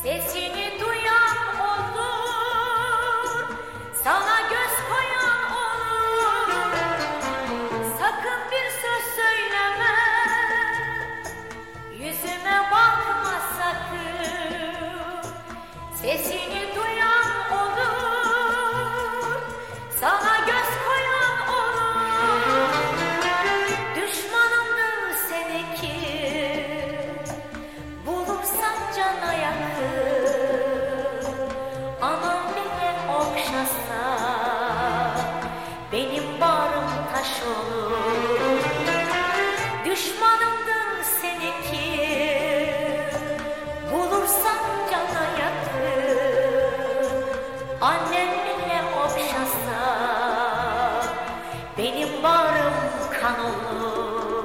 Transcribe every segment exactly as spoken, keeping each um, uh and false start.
Sesini duyan olur, sana göz koyan olur. Sakın bir söz söyleme, yüzüme bakma sakın. Sesini duyan olur, sana göz koyan olur. Düşmanımdır seninki, bulursan cana yakın. Anam bile okşasa, benim bağrım taş olur. Düşmanımdır seninki, bulursan cana yakın. Annem bile okşasa, benim bağrım kan olur.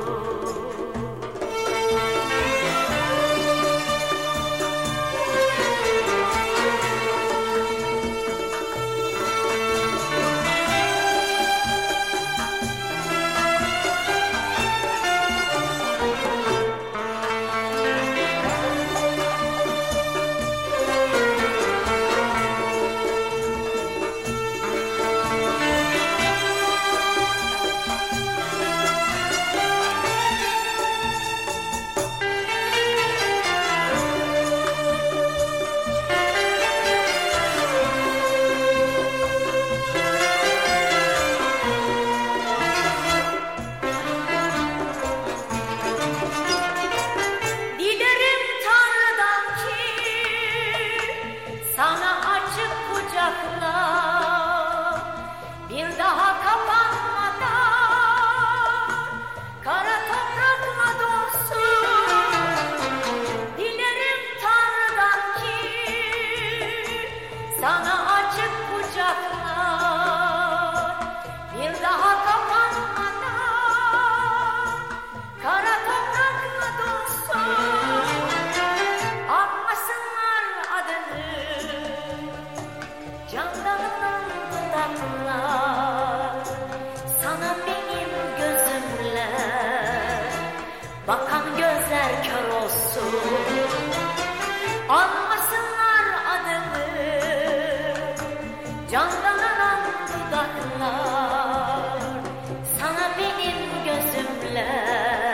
Sana açık kucakla, bir daha kapanmadan, kara toprakla dolsun. Dilerim Tanrı'dan ki, sana açık kucakla, bir daha kapanmadan, kara toprakla dolsun. Anmasınlar adını, canlarından dudaklar, sana benim gözümle bakan gözler kör olsun. Anmasınlar adımı, canlarından dudaklar, sana benim gözümle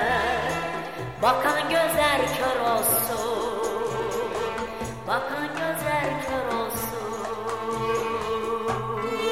bakan gözler kör olsun. Bakan gözler kör olsun.